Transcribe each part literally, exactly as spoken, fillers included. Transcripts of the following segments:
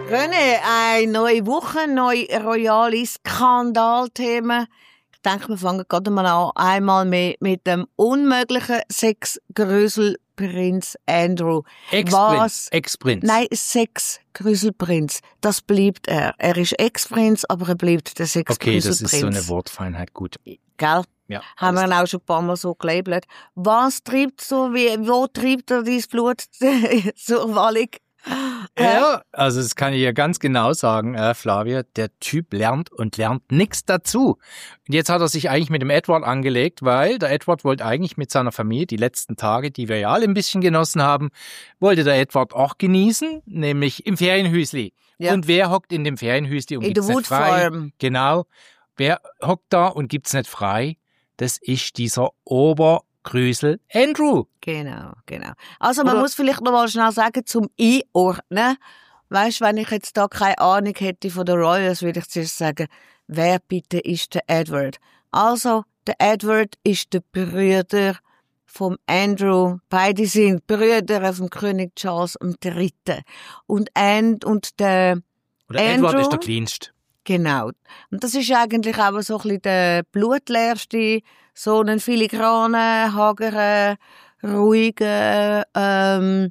René, eine neue Woche, neue royale Skandalthemen. Ich denke, wir fangen gerade mal an, einmal mit, mit dem unmöglichen Sexgrüselprinz Andrew. Ex-Prinz. Ex-Prinz. Nein, Sexgrüselprinz. Das bleibt er. Er ist Ex-Prinz, aber er bleibt der Sexgrüselprinz. Okay, das ist so eine Wortfeinheit, gut. Gell? Ja. Haben wir ihn auch schon ein paar Mal so gelabelt. Was treibt so, wie, wo treibt er dein Blut zur Wallig? Ja, also das kann ich ja ganz genau sagen, äh, Flavia, der Typ lernt und lernt nichts dazu. Und jetzt hat er sich eigentlich mit dem Edward angelegt, weil der Edward wollte eigentlich mit seiner Familie die letzten Tage, die wir ja alle ein bisschen genossen haben, wollte der Edward auch genießen, nämlich im Ferienhüsli. Ja. Und wer hockt in dem Ferienhüsli und in gibt's nicht frei? Farm. Genau. Wer hockt da und gibt's nicht frei? Das ist dieser Obergrüsel Andrew. Genau, genau. Also man Oder muss vielleicht noch mal schnell sagen, zum Einordnen. Weisst, wenn ich jetzt da keine Ahnung hätte von den Royals, würde ich zuerst sagen, wer bitte ist der Edward? Also, der Edward ist der Bruder vom Andrew. Beide sind Brüder vom König Charles der Dritte. Und, and, und der Oder Andrew, Edward ist der kleinste. Genau. Und das ist eigentlich auch so ein bisschen der blutleerste, so ein filigraner, hagerer, ruhiger, ähm,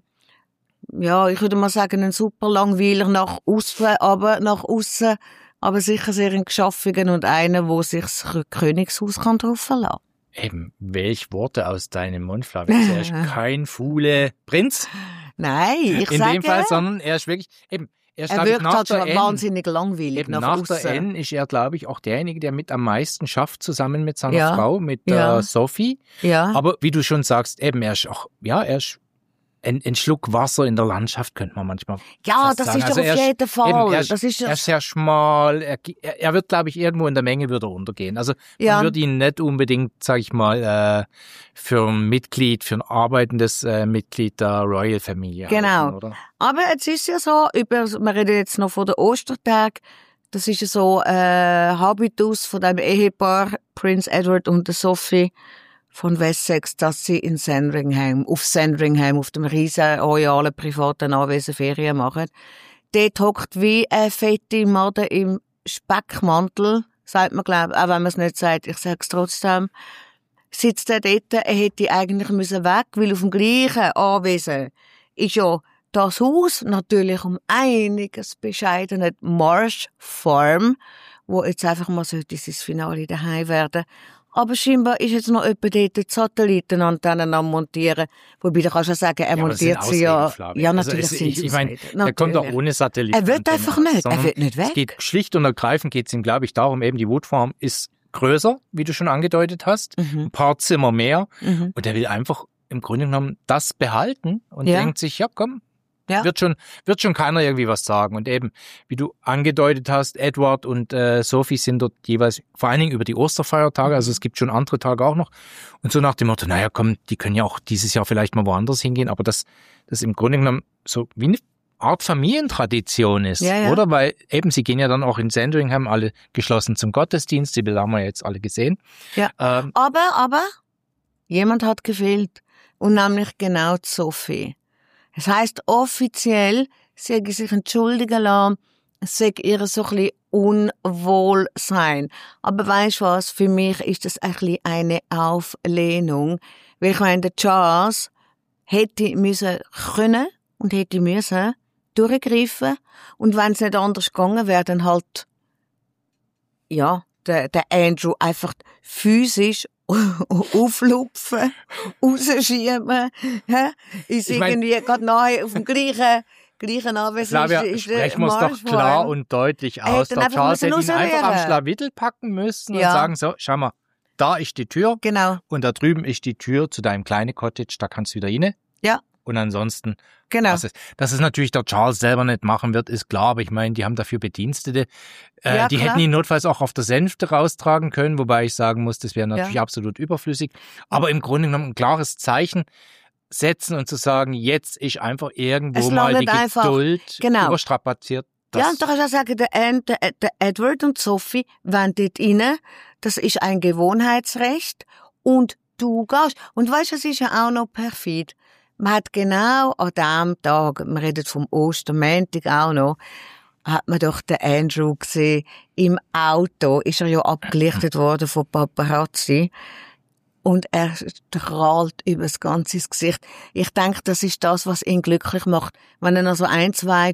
ja, ich würde mal sagen, ein super Langweiler nach aussen, aber nach aussen, aber sicher sehr ein Geschaffenen und einer, der sich das Königshaus kann drauf verlassen. Eben, welch Worte aus deinem Mund, Flavia. Er ist kein Fuhle Prinz. Nein, ich In sage... dem Fall, sondern er ist wirklich, eben, er, er wirkt halt schon N, wahnsinnig langweilig eben nach, nach aussen. der N ist er, glaube ich, auch derjenige, der mit am meisten schafft, zusammen mit seiner Ja. Frau, mit Ja. äh, Sophie. Ja. Aber wie du schon sagst, eben, er ist auch, ja, er ist ein, ein Schluck Wasser in der Landschaft, könnte man manchmal Ja, fast das sagen. ist doch Also auf er ist- jeden Fall. Eben, er, ist, das ist er ist sehr schmal, er, er, er wird, glaube ich, irgendwo in der Menge würde er untergehen. Also Ja. man würde ihn nicht unbedingt, sage ich mal, äh, für ein Mitglied, für ein arbeitendes äh, Mitglied der Royal-Familie Genau. halten, oder? Aber jetzt ist ja so, über, wir reden jetzt noch von den Ostertagen, das ist ja so äh, Habitus von dem Ehepaar Prince Edward und der Sophie von Wessex, dass sie in Sandringham, auf Sandringham, auf dem riesen royalen privaten Anwesen Ferien machen. Dort hockt wie eine fette Made im Speckmantel, sagt man, glaube ich, auch wenn man es nicht sagt, ich sage es trotzdem, sitzt er dort, er hätte eigentlich müssen weg, weil auf dem gleichen Anwesen ist ja das Haus natürlich um einiges bescheidener Marsh Farm, wo jetzt einfach mal so dieses Finale daheim werden. Aber scheinbar ist jetzt noch jemand dort die Satellitenantennen am montieren. Wobei, du kannst ja sagen, er Ja, aber das sind montiert sie ja. Ausreden, Flavia. Ja, Also natürlich es- sind ich, sie ich meine, Ausreden. er kommt doch Natürlich. ohne Satelliten. Er wird einfach nicht, er wird nicht weg. Es geht schlicht und ergreifend geht es ihm, glaube ich, darum, eben die Woodfarm ist größer, wie du schon angedeutet hast, Mhm. ein paar Zimmer mehr Mhm. und er will einfach im Grunde genommen das behalten und Ja. denkt sich, ja komm, Ja. wird schon wird schon keiner irgendwie was sagen. Und eben, wie du angedeutet hast, Edward und äh, Sophie sind dort jeweils, vor allen Dingen über die Osterfeiertage, also es gibt schon andere Tage auch noch, und so nach dem Motto, naja komm, die können ja auch dieses Jahr vielleicht mal woanders hingehen, aber das das im Grunde genommen so wie eine Art Familientradition ist, Ja, ja. oder? Weil eben, sie gehen ja dann auch in Sandringham alle geschlossen zum Gottesdienst, die Bilder haben wir jetzt alle gesehen. Ja. Ähm, Aber, aber, jemand hat gefehlt. Und nämlich genau die Sophie. Das heisst, offiziell, sie hat sich entschuldigen lassen, es sei ihr so ein bisschen Unwohlsein. Aber weisst was, für mich ist das ein bisschen eine Auflehnung. Weil ich meine, der Charles hätte müssen können und hätte müssen durchgreifen. Und wenn es nicht anders gegangen wäre, dann halt, ja, der, der Andrew einfach physisch auflupfen, rausschieben, hä? Ist Ich mein- irgendwie gerade nahe auf dem gleichen, gleichen Anwesen. Flavia, ist, ist der sprechen wir es doch Marschwagen. klar und deutlich Er aus. hätte Der einfach Charles hätte ihn müssen einfach am rausrühren. Schlawittel packen müssen Ja. und sagen, so, schau mal, da ist die Tür Genau, und da drüben ist die Tür zu deinem kleinen Cottage, da kannst du wieder rein. ja, Und ansonsten, genau. dass es, dass es natürlich der Charles selber nicht machen wird, ist klar, aber ich meine, die haben dafür Bedienstete. Äh, Ja, die klar. hätten ihn notfalls auch auf der Sänfte raustragen können, wobei ich sagen muss, das wäre natürlich Ja. absolut überflüssig. Aber im Grunde genommen ein klares Zeichen setzen und zu sagen, jetzt ist einfach irgendwo Es mal die langt einfach. Geduld Genau. überstrapaziert. Das, Ja, und da kannst du auch sagen, der, Ed- der, der Edward und Sophie wollen dort rein. Das ist ein Gewohnheitsrecht. Und du gehst. Und weißt du, es ist ja auch noch perfid. Man hat genau an diesem Tag, wir reden vom Ostermontag auch noch, hat man doch den Andrew gesehen. Im Auto ist er ja abgelichtet worden von Paparazzi. Und er strahlt über das ganze Gesicht. Ich denke, das ist das, was ihn glücklich macht. Wenn er noch so ein, zwei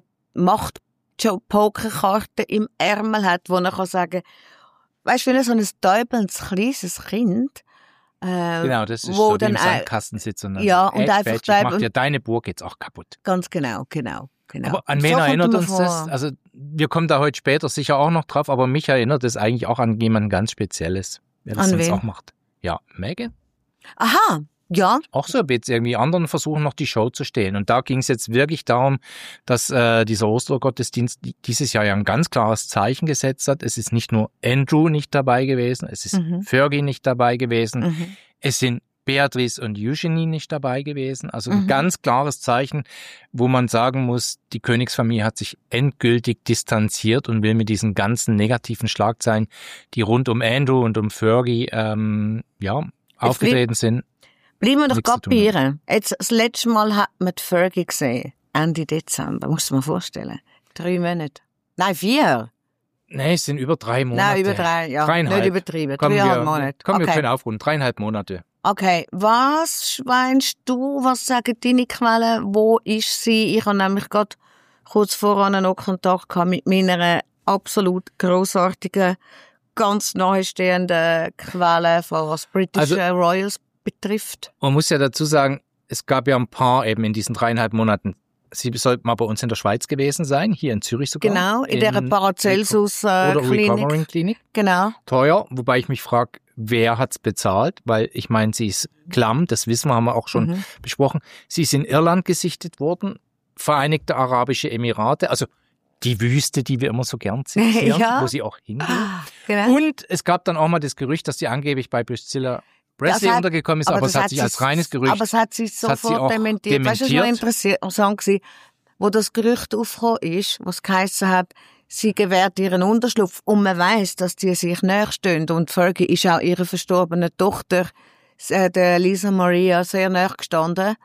Macht-Pokerkarten im Ärmel hat, wo er kann sagen, weißt du, wenn er so ein täubelndes, kleines Kind, äh, genau, das ist wo so, die dann im Sandkasten sitzt und dann ja, sagt, und ey, einfach Fetsch, ich mach dir deine Burg jetzt auch kaputt. Ganz genau, genau. Genau. Aber an So wen kommt erinnert mir uns vor. das? Also wir kommen da heute später sicher auch noch drauf, aber mich erinnert es eigentlich auch an jemanden ganz Spezielles, wer das An sonst wen? auch macht. Ja, Meghan. Aha, ja. Auch so jetzt irgendwie anderen versuchen, noch die Show zu stehlen. Und da ging es jetzt wirklich darum, dass äh, dieser Ostergottesdienst dieses Jahr ja ein ganz klares Zeichen gesetzt hat. Es ist nicht nur Andrew nicht dabei gewesen, es ist Mhm. Fergie nicht dabei gewesen, Mhm. es sind Beatrice und Eugenie nicht dabei gewesen. Also ein Mhm. ganz klares Zeichen, wo man sagen muss, die Königsfamilie hat sich endgültig distanziert und will mit diesen ganzen negativen Schlagzeilen, die rund um Andrew und um Fergie ähm, ja, aufgetreten sind. Bleiben wir doch Nichts zu gerade bei tun ihr. Jetzt, das letzte Mal hat man die Fergie gesehen. Ende Dezember. Musst du dir mal vorstellen. Drei Monate. Nein, vier. Nee, es sind über drei Monate. Nein, über drei, ja. Dreieinhalb. Nicht übertrieben. Komm, Dreieinhalb wir, Monate. komm, wir Okay. können aufrunden. Dreieinhalb Monate. Okay, was schweinst du, was sagen deine Quellen, wo ist sie? Ich habe nämlich gerade kurz vorher noch Kontakt gehabt mit meiner absolut grossartigen, ganz nahestehenden Quelle, was British Also- Royals betrifft. Man muss ja dazu sagen, es gab ja ein paar eben in diesen dreieinhalb Monaten. Sie sollten mal bei uns in der Schweiz gewesen sein, hier in Zürich sogar. Genau, in, der Paracelsus äh, Oder Klinik. Recovering Klinik. Genau. Teuer, wobei ich mich frage, wer hat's bezahlt? Weil ich meine, sie ist klamm, das wissen wir, haben wir auch schon Mhm. besprochen. Sie ist in Irland gesichtet worden, Vereinigte Arabische Emirate, also die Wüste, die wir immer so gern zitieren, Ja. wo sie auch hingeht. Ah, genau. Und es gab dann auch mal das Gerücht, dass sie angeblich bei Priscilla Presley Das hat- untergekommen ist, aber, das es hat sich als reines Gerücht. Aber es hat sich Das hat sie sofort auch dementiert. Weißt du, was noch dementiert. interessant war? Wo das Gerücht aufgekommen ist, was geheissen hat, sie gewährt ihren Unterschlupf und man weiss, dass die sich näher stehen. Und Fergie ist auch ihrer verstorbenen Tochter, äh, der Lisa Maria, sehr näher gestanden.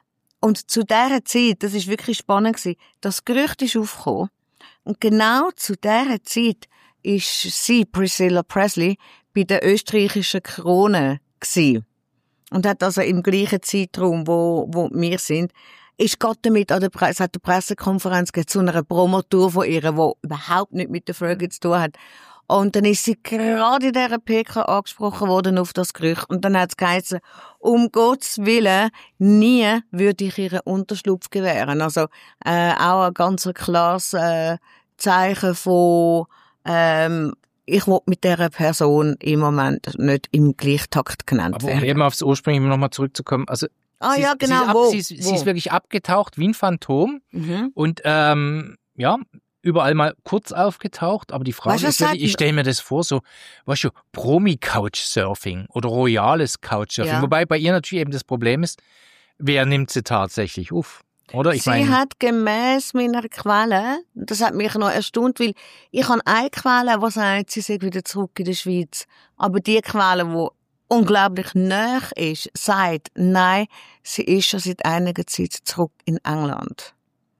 Und zu dieser Zeit, das ist wirklich spannend gewesen, das Gerücht ist aufgekommen. Und genau zu dieser Zeit ist sie, Priscilla Presley, bei der österreichischen Krone gewesen. Und hat also im gleichen Zeitraum, wo, wo wir sind, ist gerade damit an der Presse, es hat eine Pressekonferenz gegeben zu einer Promotour von ihr, die überhaupt nicht mit der Fergie zu tun hat. Und dann ist sie gerade in dieser P K angesprochen worden auf das Gerücht. Und dann hat es geheißen, um Gottes Willen, nie würde ich ihren Unterschlupf gewähren. Also äh, auch ein ganz klares äh, Zeichen von, ähm, ich will mit dieser Person im Moment nicht im Gleichtakt genannt Aber um werden. eben aufs Ursprüngliche nochmal zurückzukommen, also Ah sie, ja, ist- genau, sie, ist ab, wo? sie, ist, sie wo? ist wirklich abgetaucht wie ein Phantom Mhm. und ähm, ja, überall mal kurz aufgetaucht, aber die Frage Weißt du, was ist wirklich, sagt- ich stelle mir das vor, so, weißt du, Promi-Couchsurfing oder royales Couchsurfing, Ja. wobei bei ihr natürlich eben das Problem ist, wer nimmt sie tatsächlich auf? Oder? Ich Sie meine, hat gemäss meiner Quelle, das hat mich noch erstaunt, weil ich habe eine Quelle, die sagt, sie sei wieder zurück in der Schweiz. Aber die Quelle, die unglaublich nah ist, sagt, nein, sie ist schon seit einiger Zeit zurück in England.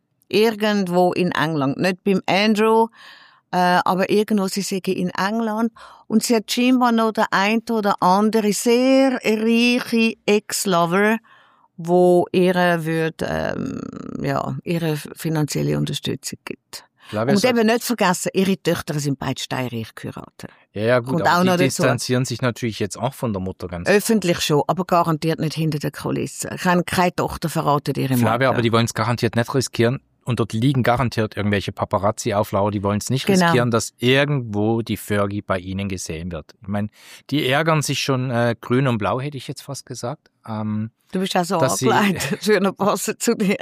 Irgendwo in England. Nicht beim Andrew, äh, aber irgendwo, sie sei in England. Und sie hat scheinbar noch den einen oder andere sehr reiche Ex-Lover, wo ihre wird, ähm, ja, ihre finanzielle Unterstützung gibt. Flavia Und sagt- eben nicht vergessen, ihre Töchter sind beide steinreich geheiratet. ja, ja, gut, kommt auch aber noch die dazu. distanzieren sich natürlich jetzt auch von der Mutter ganz. Öffentlich schon, aber garantiert nicht hinter der Kulisse. Ich habe keine Tochter verraten ihre Mutter. Flavia, aber die wollen es garantiert nicht riskieren. Und dort liegen garantiert irgendwelche Paparazzi-Auflauer, die wollen es nicht Genau. riskieren, dass irgendwo die Fergie bei ihnen gesehen wird. Ich meine, die ärgern sich schon äh, grün und blau, hätte ich jetzt fast gesagt. Ähm, Du bist auch so dass sie- angelegt. Schöner Passen zu dir.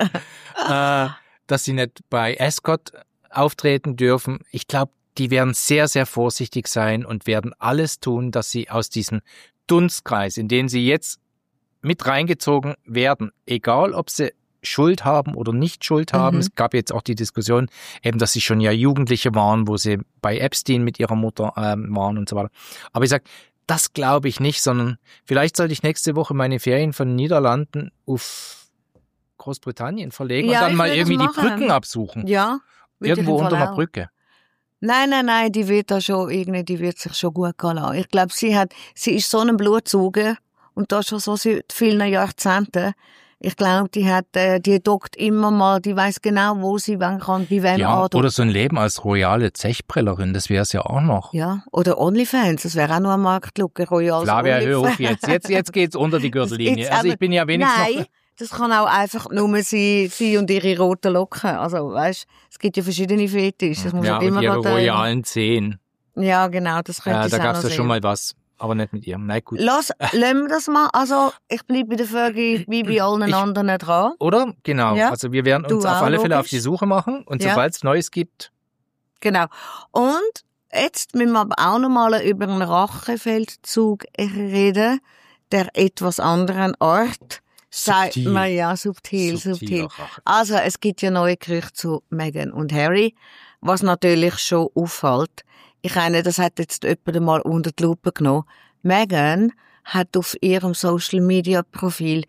äh, dass sie nicht bei Ascot auftreten dürfen. Ich glaube, die werden sehr, sehr vorsichtig sein und werden alles tun, dass sie aus diesem Dunstkreis, in den sie jetzt mit reingezogen werden, egal ob sie Schuld haben oder nicht Schuld haben. Mhm. Es gab jetzt auch die Diskussion, eben, dass sie schon ja Jugendliche waren, wo sie bei Epstein mit ihrer Mutter ähm, waren und so weiter. Aber ich sag, das glaube ich nicht, sondern vielleicht sollte ich nächste Woche meine Ferien von Niederlanden auf Großbritannien verlegen Ja, und dann ich mal will das irgendwie die machen. Brücken absuchen. Ja. Irgendwo unter einer Brücke. Nein, nein, nein, die wird da schon irgendwie, die wird sich schon gut gehen lassen. Ich glaube, sie hat, sie ist so ein Blutsauger und das schon so seit vielen Jahrzehnten. Ich glaube, die hat, äh, die dockt immer mal, die weiß genau, wo sie wann kann, bei wem Ja, andockt. oder so ein Leben als royale Zechbrellerin, das wäre es ja auch noch. Ja, oder OnlyFans, das wäre auch noch eine Marktlücke, royal. Flavia, hör auf jetzt. Jetzt, jetzt geht's unter die Gürtellinie. Also ich bin ja wenigstens nein, noch... das kann auch einfach nur sie, sie und ihre roten Locken. Also, weißt, es gibt ja verschiedene Fetische. Das muss Ja, halt mit immer ihre gerade, royalen Zehen. Ja, genau, das könnte Ja, ich da auch gab's noch ja sehen. schon mal was, aber nicht mit ihr. Nein, gut. Lass, lassen wir das mal. Also, ich bleibe bei der Frage wie bei allen Ich- anderen dran. Oder? Genau. Ja. Also wir werden Du uns auf auch, alle Fälle auf logisch. die Suche machen und Ja. sobald es Neues gibt, Genau. Und jetzt müssen wir aber auch noch mal über einen Rachefeldzug reden, der etwas anderen Art. Sagt Subtil. man ja, subtil, Subtiler subtil. Rache. Also, es gibt ja neue Gerüchte zu Meghan und Harry, was natürlich schon auffällt. Ich meine, das hat jetzt jemand mal unter die Lupe genommen. Meghan hat auf ihrem Social-Media-Profil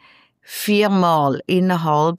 viermal innerhalb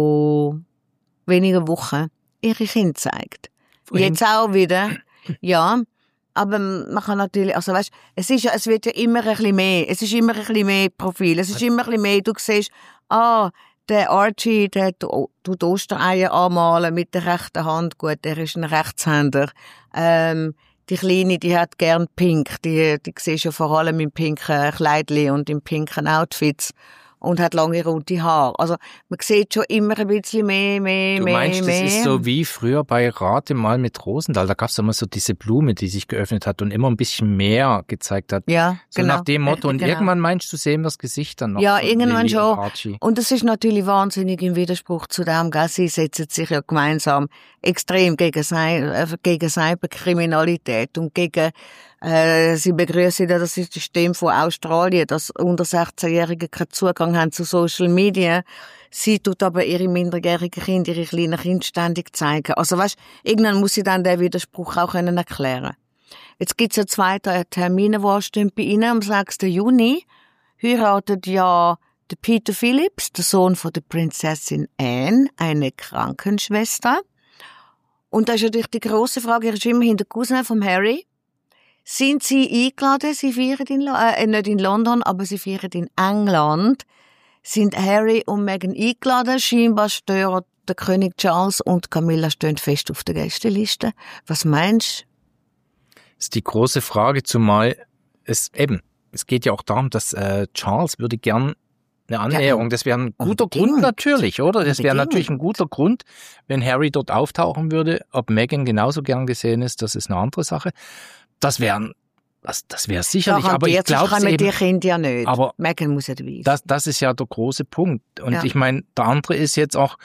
von wenigen Wochen ihre Kinder gezeigt. Vorhin- Jetzt auch wieder. Ja. Aber man kann natürlich, also weißt, es ist ja, es wird ja immer ein bisschen mehr. Es ist immer ein bisschen mehr Profil. Es ist immer ein bisschen mehr. Du siehst, ah, der Archie, der tu- tut Ostereier anmalen mit der rechten Hand. Gut, der ist ein Rechtshänder. Ähm, die Kleine, die hat gern pink. Die, die siehst du ja vor allem im pinken Kleidli und im pinken Outfits. Und hat lange rote Haare. Also, man sieht schon immer ein bisschen mehr, mehr, Du mehr, meinst, mehr. das ist so wie früher bei Rate mal mit Rosendahl. Da gab es immer so diese Blume, die sich geöffnet hat und immer ein bisschen mehr gezeigt hat. Ja, So genau. nach dem Motto. Und Genau. irgendwann meinst du, sehen wir das Gesicht dann noch. Ja, von irgendwann Lily und schon. Archie. Und das ist natürlich wahnsinnig im Widerspruch zu dem, gell? Sie setzen sich ja gemeinsam extrem gegen, Cy äh, gegen Cyberkriminalität und gegen, äh, sie begrüßen ja das System von Australien, dass unter sechzehnjährige keinen Zugang haben zu Social Media. Sie tut aber ihre minderjährigen Kinder, ihre kleinen Kinder ständig zeigen. Also weißt, irgendwann muss sie dann den Widerspruch auch können erklären. Jetzt gibt's ja zwei Termine, die anstehen bei Ihnen. Am sechsten Juni heiratet ja der Peter Phillips, der Sohn von der Prinzessin Anne, eine Krankenschwester. Und da ist natürlich die grosse Frage, er ist immerhin der Cousin von Harry. Sind Sie eingeladen? Sie feiern in, Lo- äh, nicht in London, aber sie feiern in England. Sind Harry und Meghan eingeladen? Scheinbar stehen der König Charles und Camilla stehen fest auf der Gästeliste. Was meinst du? Das ist die große Frage, zumal es eben, es geht ja auch darum, dass äh, Charles würde gern eine Annäherung, das wäre ein guter unbedingt. Grund natürlich, oder? Das wäre Unbedingt. natürlich ein guter Grund, wenn Harry dort auftauchen würde. Ob Meghan genauso gern gesehen ist, das ist eine andere Sache. Das wäre das, das wäre sicherlich, aber ich glaube kann mit eben, die Kinder ja nicht. aber Meghan muss ja dabei sein. das, das ist ja der große Punkt. Und Ja. ich meine, der andere ist jetzt auch,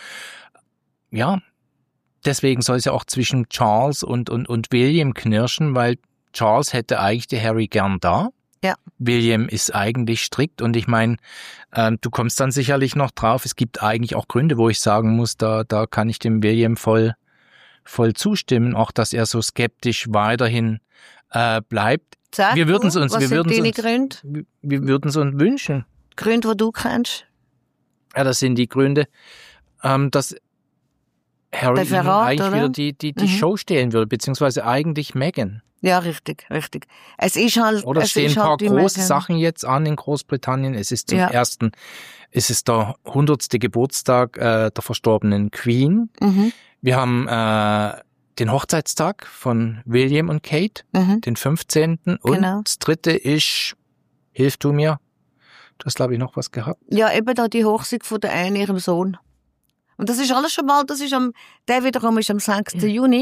ja, deswegen soll es ja auch zwischen Charles und, und, und William knirschen, weil Charles hätte eigentlich die Harry gern da. Ja. William ist eigentlich strikt und ich meine, ähm, du kommst dann sicherlich noch drauf, es gibt eigentlich auch Gründe, wo ich sagen muss, da, da kann ich dem William voll, voll zustimmen, auch dass er so skeptisch weiterhin äh, bleibt. Sag wir würden es du, uns, was wir sind würden deine uns, Gründe? wir, wir würden es uns wünschen. Gründe, die du kennst? Ja, das sind die Gründe, ähm, dass Harry Der ihnen Verrat, eigentlich oder? wieder die, die, die Mhm. Show stehlen würde, beziehungsweise eigentlich Meghan. Ja, richtig, richtig. Es ist halt, Oder es stehen ist ein paar halt die große Meghan. Sachen jetzt an in Großbritannien. Es ist zum Ja. ersten, es ist der hundertste Geburtstag äh, der verstorbenen Queen. Mhm, Wir haben äh, den Hochzeitstag von William und Kate, mhm. den fünfzehnten Und Genau. das dritte ist, hilf du mir, du hast glaube ich noch was gehabt. Ja, eben da die Hochzeit von der Anne, ihrem Sohn. Und das ist alles schon mal, das ist am, der wiederum ist am sechsten Juni.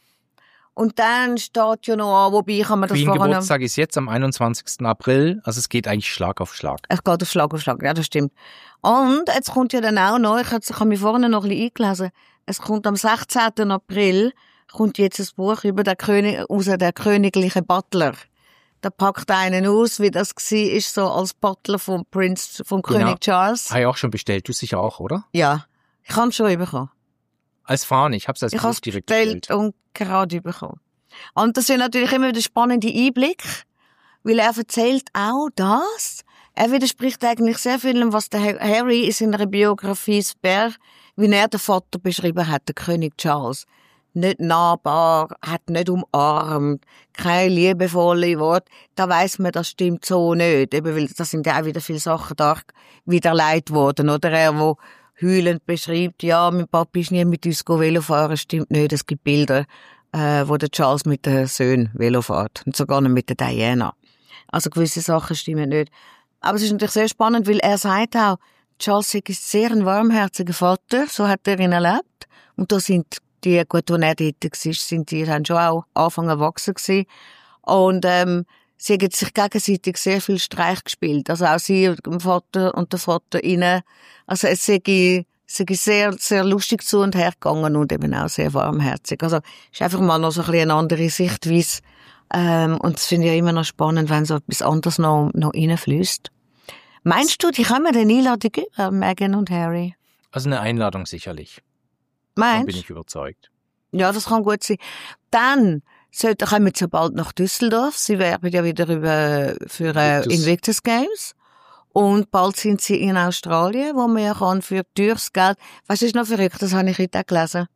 Und dann steht ja noch an, wobei kann man das Queen vorher... Geburtstag ist jetzt am einundzwanzigsten April, also es geht eigentlich Schlag auf Schlag. Es geht auf Schlag auf Schlag, ja, das stimmt. Und jetzt kommt ja dann auch noch, ich habe ich hab mich vorne noch ein bisschen eingelesen, es kommt am sechzehnten April kommt jetzt ein Buch über den König, aus der königliche Butler. Da packt einen aus, wie das war, ist so als Butler vom Prinz, vom Genau. König Charles. Habe ich auch schon bestellt, du sicher auch, oder? Ja, ich habe es schon bekommen. Als Fahne, ich habe es als Ich habe Buch es direkt bestellt bestellt. und gerade bekommen. Und das sind natürlich immer wieder spannende Einblicke, weil er erzählt auch das. Er widerspricht eigentlich sehr vielem, was der Harry in seiner Biografie Spare, wie er den Vater beschrieben hat, der König Charles. nicht nahbar, hat nicht umarmt, keine liebevolle Worte. Da weiss man, das stimmt so nicht. Eben, weil da sind ja auch wieder viele Sachen da widerlegt worden. Oder er, wo heulend beschreibt, ja, mein Papi ist nie mit uns Velo fahren, stimmt nicht. Es gibt Bilder, äh, wo der Charles mit den Söhnen Velo fährt. Und sogar nicht mit der Diana. Also gewisse Sachen stimmen nicht. Aber es ist natürlich sehr spannend, weil er sagt auch, Charles ist sehr ein warmherziger Vater, so hat er ihn erlebt. Und da sind die, gut, als er dort war, sind die haben schon auch Anfang erwachsen gewesen. Und, ähm, sie haben sich gegenseitig sehr viel Streich gespielt. Also auch sie und der Vater und der Vater ihnen. Also es sei, sei sehr, sehr lustig zu und her gegangen und eben auch sehr warmherzig. Also, ist einfach mal noch so ein bisschen eine andere Sichtweise. Ähm, und das finde ich ja immer noch spannend, wenn so etwas anderes noch, noch reinfließt. Meinst du, die können eine Einladung geben, Meghan und Harry? Also eine Einladung sicherlich. Meinst du? Da bin ich überzeugt. Ja, das kann gut sein. Dann sollte, kommen sie bald nach Düsseldorf. Sie werben ja wieder über, für äh, Invictus. Invictus Games. Und bald sind sie in Australien, wo man ja kann für teures Geld. Was ist noch verrückt? Das habe ich heute auch gelesen.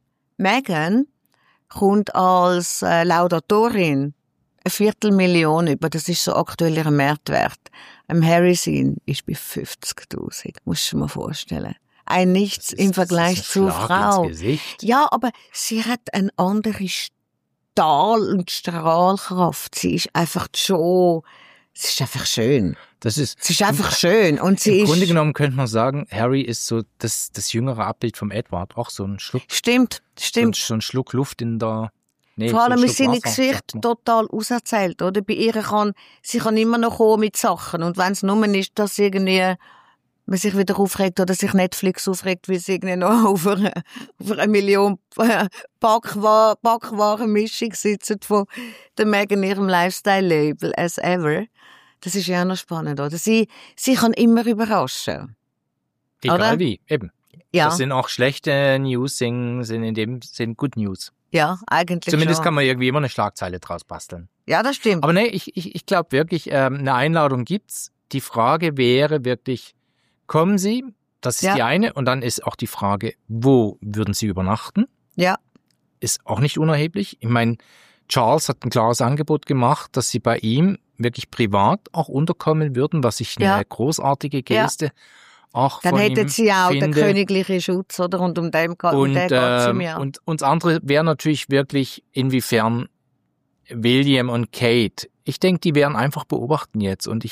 Meghan kommt als äh, Laudatorin eine Viertelmillion über. Das ist so aktuell ihr Marktwert. Ein Harry sein ist bei fünfzigtausend. Musst du dir mal vorstellen. Ein Nichts ist, im Vergleich das ist ein zur Schlag Frau. ins Gesicht. Ja, aber sie hat eine andere Stahl- und Strahlkraft. Sie ist einfach schon, sie ist einfach schön. Das ist, Sie ist einfach schön. Und sie Im ist, Grunde genommen könnte man sagen, Harry ist so das, das jüngere Abbild vom Edward. Auch so ein Schluck, stimmt, stimmt. So, ein, so ein Schluck Luft in der, nee, Vor allem so ein ist Schluck seine Wasser, Gesicht sagt man. total auserzählt, oder? Bei ihr kann, sie kann immer noch kommen mit Sachen. Und wenn es nur ist, dass irgendwie, man sich wieder aufregt oder sich Netflix aufregt, weil sie irgendwie noch auf einer, auf einer Million Backwaren, Backwarenmischung sitzen von der Meghan ihrem Lifestyle-Label as ever. Das ist ja auch noch spannend, oder? Sie, sie kann immer überraschen. Egal oder? wie, eben. Ja, Das sind auch schlechte News, sind, sind in dem Sinn Good News. ja, eigentlich Zumindest schon. kann man irgendwie immer eine Schlagzeile draus basteln. Ja, das stimmt. Aber nee, ich, ich, ich glaube wirklich, ähm, eine Einladung gibt's. Die Frage wäre wirklich, kommen Sie? Das ist Ja. die eine. Und dann ist auch die Frage, wo würden Sie übernachten? Ja, Ist auch nicht unerheblich. Ich meine, Charles hat ein klares Angebot gemacht, dass sie bei ihm wirklich privat auch unterkommen würden, was ich eine Ja. großartige Geste auch dann von hätten ihm sie auch finde. den königlichen Schutz, oder? Und um den, um Und, den geht's ähm, mir. und, und das andere wäre natürlich wirklich, inwiefern William und Kate, ich denke, die werden einfach beobachten jetzt. Und ich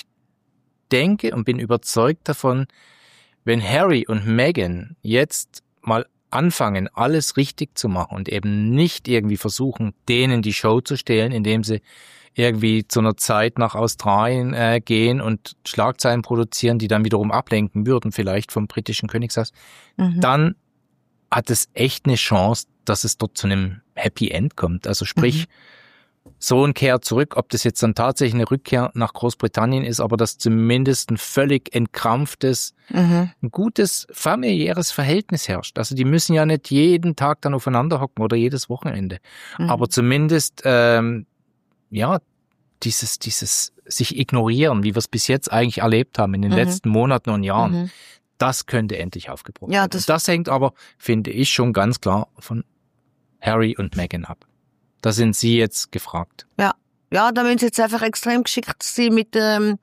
denke und bin überzeugt davon, wenn Harry und Meghan jetzt mal anfangen, alles richtig zu machen und eben nicht irgendwie versuchen, denen die Show zu stehlen, indem sie irgendwie zu einer Zeit nach Australien äh, gehen und Schlagzeilen produzieren, die dann wiederum ablenken würden, vielleicht vom britischen Königshaus, Mhm. dann hat es echt eine Chance, dass es dort zu einem Happy End kommt. Also sprich, Sohn kehrt zurück, ob das jetzt dann tatsächlich eine Rückkehr nach Großbritannien ist, aber dass zumindest ein völlig entkrampftes, Mhm. ein gutes familiäres Verhältnis herrscht. Also die müssen ja nicht jeden Tag dann aufeinander hocken oder jedes Wochenende. Mhm. Aber zumindest, ähm, ja, dieses, dieses sich ignorieren, wie wir es bis jetzt eigentlich erlebt haben in den Mhm. letzten Monaten und Jahren, Mhm. das könnte endlich aufgebrochen Ja, werden. das- Das, das hängt aber, finde ich, schon ganz klar von Harry und Meghan ab. Da sind Sie jetzt gefragt. Ja, da müssen sie jetzt einfach extrem geschickt sein mit ähm,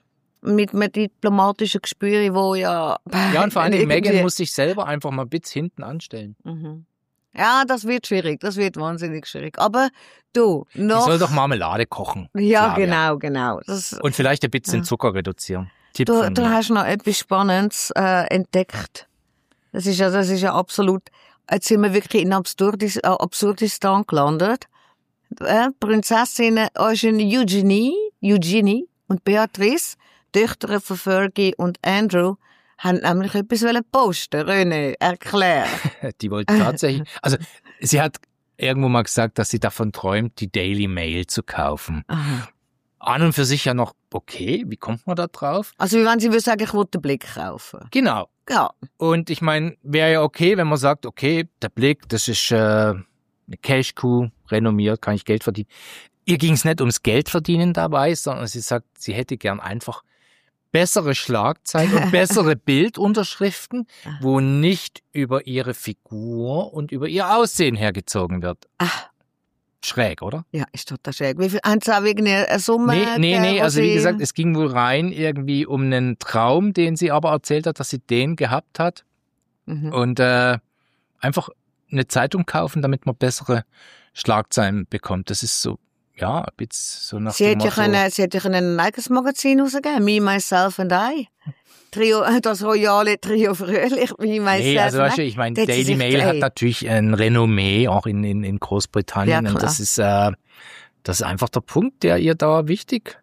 mit einem diplomatischen Gespür, wo ja... Ja, und vor allem irgendwie- Meghan muss sich selber einfach mal bis hinten anstellen. Mhm. Ja, das wird schwierig, das wird wahnsinnig schwierig. Aber du, Die noch... soll doch Marmelade kochen. Ja, Flavia. genau, genau. Das, Und vielleicht ein bisschen Ja. Zucker reduzieren. Tipp du, von du mir. hast noch etwas Spannendes äh, entdeckt. Das ist ja, das ist ja absolut... Jetzt sind wir wirklich in Absurdis, äh, Absurdistan gelandet. Äh, Prinzessinnen Eugenie, Eugenie, Eugenie und Beatrice, Töchter von Fergie und Andrew, haben nämlich etwas wollen posten. René, erklär. Die wollte tatsächlich, also sie hat irgendwo mal gesagt, dass sie davon träumt, die Daily Mail zu kaufen. Aha. An und für sich ja noch okay, wie kommt man da drauf? Also wie wenn sie will sagen, ich will den Blick kaufen. Genau. Ja. Und ich meine, wäre ja okay, wenn man sagt, okay, der Blick, das ist äh, eine Cash-Kuh, renommiert, kann ich Geld verdienen. Ihr ging es nicht ums Geld verdienen dabei, sondern sie sagt, sie hätte gern einfach bessere Schlagzeilen und bessere Bildunterschriften, wo nicht über ihre Figur und über ihr Aussehen hergezogen wird. Ach. Schräg, oder? Ja, ist total schräg. Wie viel, haben Sie auch wegen einer Summe? Nee, nee, nee, also wie Sie... gesagt, es ging wohl rein irgendwie um einen Traum, den sie aber erzählt hat, dass sie den gehabt hat. Mhm. Und äh, einfach eine Zeitung kaufen, damit man bessere Schlagzeilen bekommt. Das ist so, ja, ein bisschen so nach sie dem hätte Motto... Können, sie hätte ein eigenes Magazin rausgegeben, Me, Myself and I. Trio, das royale Trio Fröhlich, Me, Myself Nee, also weißt du, ich meine, Daily Mail hat natürlich ein Renommee, auch in, in, in Großbritannien. Ja, und das ist, äh, das ist einfach der Punkt, der ihr da wichtig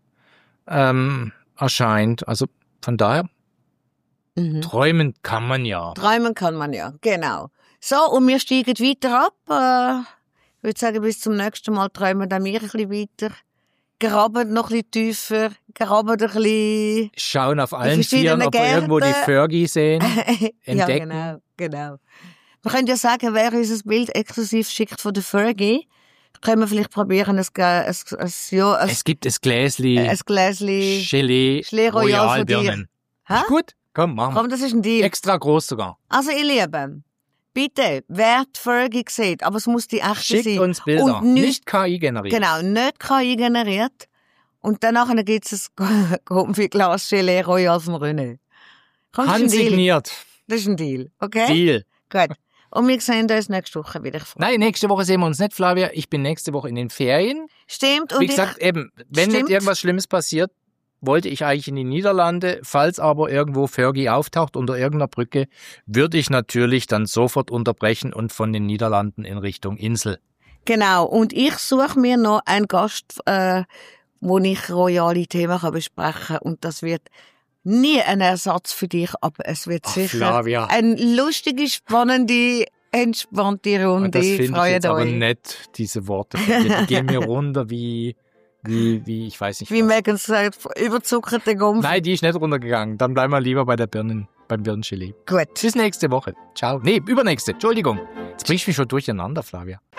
ähm, erscheint. Also von daher, mhm. träumen kann man ja. Träumen kann man ja, genau. So, und wir steigen weiter ab. Äh, ich würde sagen, bis zum nächsten Mal träumen dann wir ein bisschen weiter. Graben noch ein bisschen tiefer, graben ein bisschen... Schauen auf allen Vieren, ob wir irgendwo die Fergie sehen, entdecken. Ja, genau, genau. Wir können ja sagen, wer uns ein Bild exklusiv schickt von der Fergie, können wir vielleicht probieren, es, es, es, ja, es, es gibt ein Gläsli, ein Gläsli Gelee, Gelee Royal von dir. Ist gut? Komm, machen wir. Komm, das ist ein Deal. Extra groß sogar. Also, ihr Lieben, bitte, wer die Fergie sieht, aber es muss die echte Schickt sein. Schickt uns Bilder, und nicht, nicht K I generiert. Genau, nicht K I generiert. Und danach gibt es ein Glas Gelee Royal vom René. Handsigniert. Das ist ein Deal, okay? Deal. Gut. Und wir sehen uns nächste Woche wieder. Nein, nächste Woche sehen wir uns nicht, Flavia. Ich bin nächste Woche in den Ferien. Stimmt. Und Wie gesagt, ich, eben, wenn stimmt. nicht irgendwas Schlimmes passiert, wollte ich eigentlich in die Niederlande. Falls aber irgendwo Fergie auftaucht unter irgendeiner Brücke, würde ich natürlich dann sofort unterbrechen und von den Niederlanden in Richtung Insel. Genau. Und ich suche mir noch einen Gast, äh, wo ich royale Themen kann besprechen kann. Und das wird nie ein Ersatz für dich, aber es wird Ach, sicher Flavia. eine lustige, spannende, entspannte Runde. Das finde ich jetzt euch. aber nett, diese Worte. Die gehen mir runter wie, wie, wie, ich weiß nicht Wie was. Megan sagt, überzuckerte Gumpf. Nein, die ist nicht runtergegangen. Dann bleiben wir lieber bei der Birnen, beim Birnenchili. Gut. Bis nächste Woche. Ciao. Nee, übernächste. Entschuldigung. Jetzt bringst du mich schon durcheinander, Flavia.